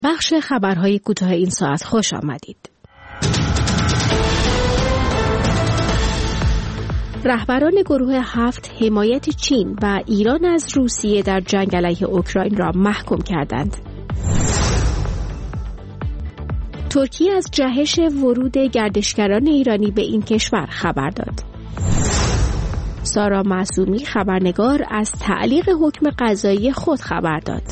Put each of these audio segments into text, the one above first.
بخش خبرهای کوتاه این ساعت خوش آمدید. رهبران گروه 7 حمایت چین و ایران از روسیه در جنگ علیه اوکراین را محکوم کردند. ترکیه از جهش ورود گردشگران ایرانی به این کشور خبر داد. سارا معصومی خبرنگار از تعلیق حکم قضایی خود خبر داد.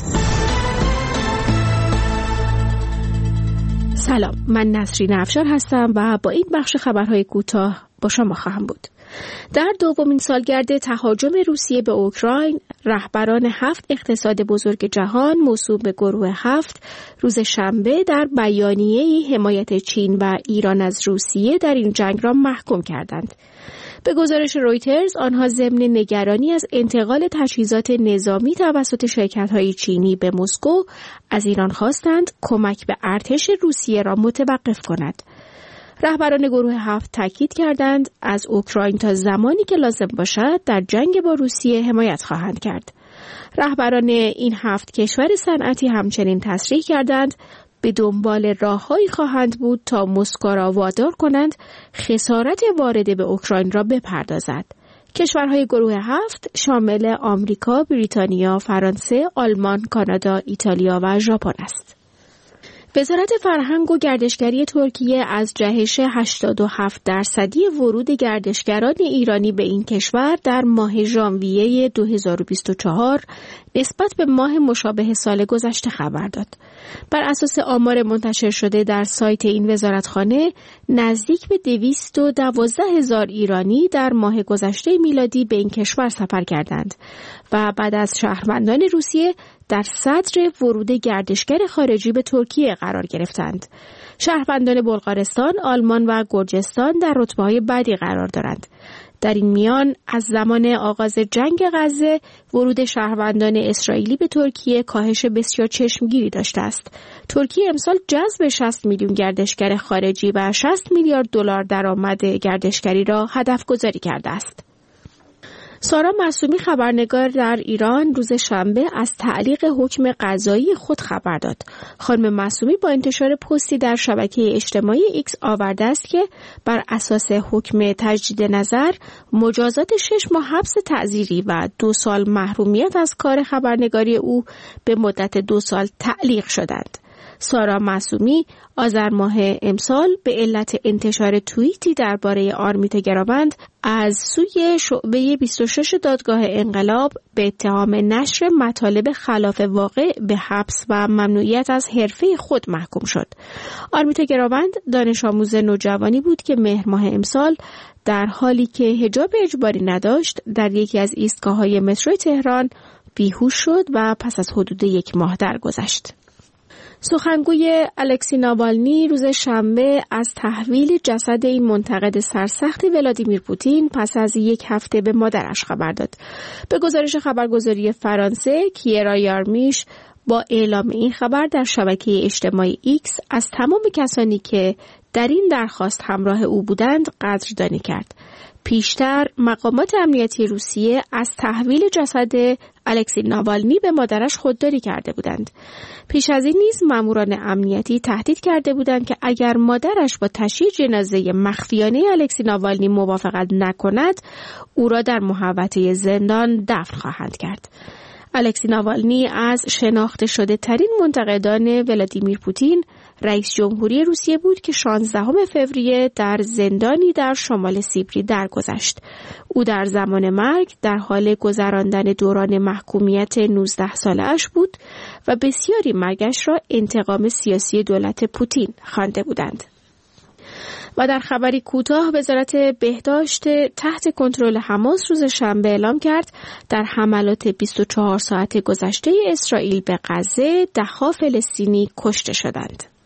سلام، من نسرین افشار هستم و با این بخش خبرهای کوتاه با شما خواهم بود. در دومین سالگرد تهاجم روسیه به اوکراین، رهبران 7 اقتصاد بزرگ جهان موسوم به گروه 7 روز شنبه در بیانیه‌ای حمایت چین و ایران از روسیه در این جنگ را محکوم کردند. به گزارش رویترز، آنها ضمن نگرانی از انتقال تجهیزات نظامی توسط شرکت‌های چینی به مسکو از ایران خواستند کمک به ارتش روسیه را متوقف کند. رهبران گروه 7 تاکید کردند از اوکراین تا زمانی که لازم باشد در جنگ با روسیه حمایت خواهند کرد. رهبران این 7 کشور صنعتی همچنین تصریح کردند به دنبال راههایی خواهند بود تا مسکو را وادار کنند خسارت وارده به اوکراین را بپردازد. کشورهای گروه 7 شامل آمریکا، بریتانیا، فرانسه، آلمان، کانادا، ایتالیا و ژاپن است. وزارت فرهنگ و گردشگری ترکیه از جهش 87% ورود گردشگران ایرانی به این کشور در ماه ژانویه 2024 نسبت به ماه مشابه سال گذشته خبر داد. بر اساس آمار منتشر شده در سایت این وزارتخانه، نزدیک به 212,000 ایرانی در ماه گذشته میلادی به این کشور سفر کردند و بعد از شهروندان روسیه در صدر ورود گردشگر خارجی به ترکیه قرار گرفتند. شهروندان بلغارستان، آلمان و گرجستان در رتبه‌های بعدی قرار دارند. در این میان از زمان آغاز جنگ غزه ورود شهروندان اسرائیلی به ترکیه کاهش بسیار چشمگیری داشته است. ترکیه امسال جذب 60 میلیون گردشگر خارجی و 60 میلیارد دلار درآمد گردشگری را هدف گذاری کرده است. سارا معصومی خبرنگار در ایران روز شنبه از تعلیق حکم قضایی خود خبر داد. خانم معصومی با انتشار پستی در شبکه اجتماعی ایکس آورده است که بر اساس حکم تجدید نظر مجازات 6 ماه حبس تعزیری و 2 سال محرومیت از کار خبرنگاری او به مدت 2 سال تعلیق شدند. سارا معصومی آذر ماه امسال به علت انتشار توییتی درباره آرمیتا گراوند از سوی شعبه 26 دادگاه انقلاب به اتهام نشر مطالب خلاف واقع به حبس و ممنوعیت از حرفه خود محکوم شد. آرمیتا گراوند دانش آموز نوجوانی بود که مهر ماه امسال در حالی که حجاب اجباری نداشت در یکی از ایستگاه‌های مترو تهران بیهوش شد و پس از حدود 1 ماه درگذشت. سخنگوی الکسی ناوالنی روز شنبه از تحویل جسد این منتقد سرسخت ولادیمیر پوتین پس از 1 هفته به مادرش خبر داد. به گزارش خبرگزاری فرانسه، کیرا یارمیش با اعلام این خبر در شبکه اجتماعی ایکس از تمام کسانی که در این درخواست همراه او بودند قدردانی کرد. پیشتر مقامات امنیتی روسیه از تحویل جسد الکسی ناوالنی به مادرش خودداری کرده بودند. پیش از این نیز ماموران امنیتی تهدید کرده بودند که اگر مادرش با تشییع جنازه مخفیانه الکسی ناوالنی موافقت نکند، او را در محوطه زندان دفن خواهند کرد. الکسی ناوالنی از شناخته شده ترین منتقدان ولادیمیر پوتین، رئیس جمهوری روسیه بود که 16 فوریه در زندانی در شمال سیبری درگذشت. او در زمان مرگ در حال گذراندن دوران محکومیت 19 ساله‌اش بود و بسیاری مرگش را انتقام سیاسی دولت پوتین خوانده بودند. و در خبری کوتاه، وزارت بهداشت تحت کنترل حماس روز شنبه اعلام کرد در حملات 24 ساعت گذشته اسرائیل به غزه 10 فلسطینی کشته شدند.